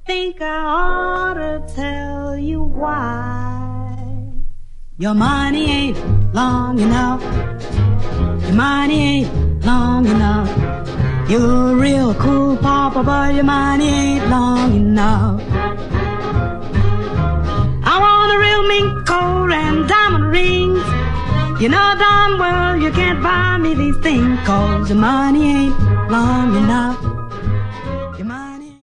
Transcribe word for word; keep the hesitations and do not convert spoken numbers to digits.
think I ought to tell you why. Your money ain't long enough. Your money ain't long enough. You're a real cool papa, but your money ain't long enough. I want a real mink coat and diamond rings. You know darn well you can't buy me these things, 'cause your money ain't long enough.